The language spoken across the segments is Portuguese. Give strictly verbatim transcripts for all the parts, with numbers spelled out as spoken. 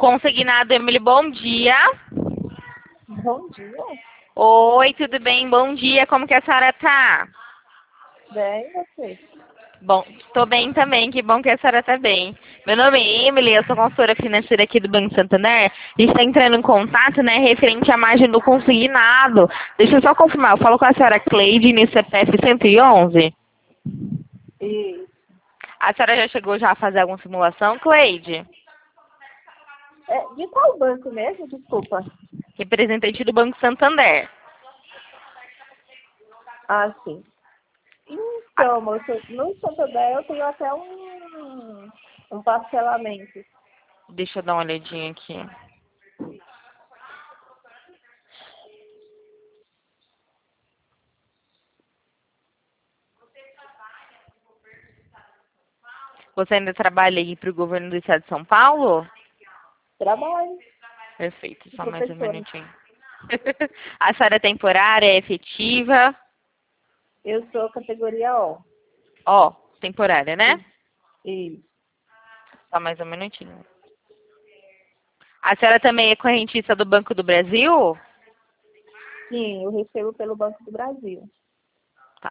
Consignado, Emily, bom dia. Bom dia. Oi, tudo bem? Bom dia, como que a senhora tá? Bem, você? Bom, tô bem também, que bom que a senhora tá bem. Meu nome é Emily, eu sou consultora financeira aqui do Banco Santander. A gente tá entrando em contato, né, referente à margem do consignado. Deixa eu só confirmar, eu falo com a senhora Cleide, no C P F cento e onze. E, A senhora já chegou já a fazer alguma simulação, Cleide? é, de qual banco mesmo? Desculpa. Representante do Banco Santander. Ah, sim. Então, moço, no Santander eu tenho até um, um parcelamento. Deixa eu dar uma olhadinha aqui. Você ainda trabalha aí para o governo do estado de São Paulo? Trabalho, Perfeito, de só mais um professora. minutinho. A senhora é temporária, é efetiva? Eu sou categoria O. Ó, temporária, né? E, Só mais um minutinho. A senhora também é correntista do Banco do Brasil? sim, eu recebo pelo Banco do Brasil. Tá.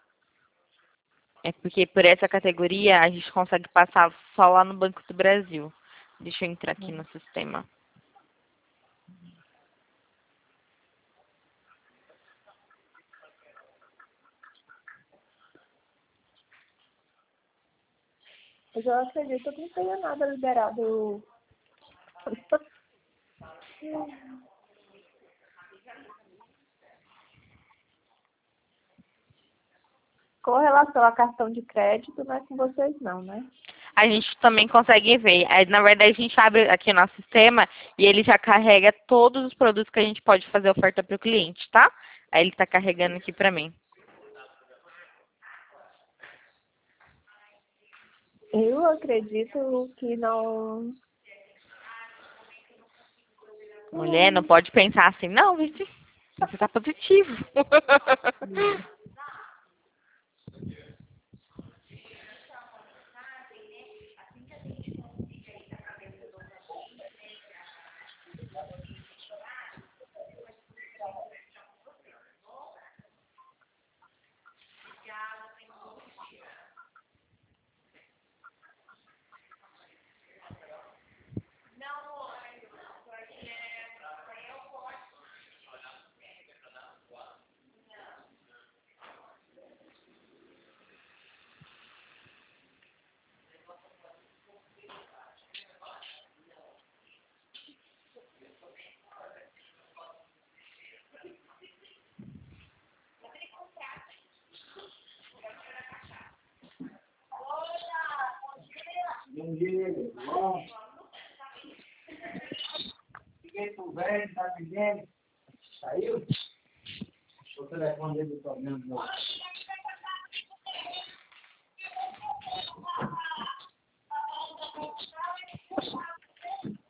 É porque por essa categoria a gente consegue passar só lá no Banco do Brasil. Deixa eu entrar aqui no sistema. Mas eu acredito que não tenha nada liberado. Com relação a cartão de crédito, não é com vocês não, né? A gente também consegue ver. Aí, na verdade, a gente abre aqui o nosso sistema e ele já carrega todos os produtos que a gente pode fazer oferta para o cliente, tá? Aí ele está carregando aqui para mim. Eu acredito que não. Mulher, não pode pensar assim, não, gente. Você tá positivo. Hum. Ninguém conversa, tá dizendo? Saiu? O telefone dele do problema.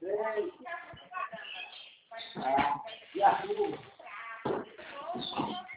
Ah, e a rua?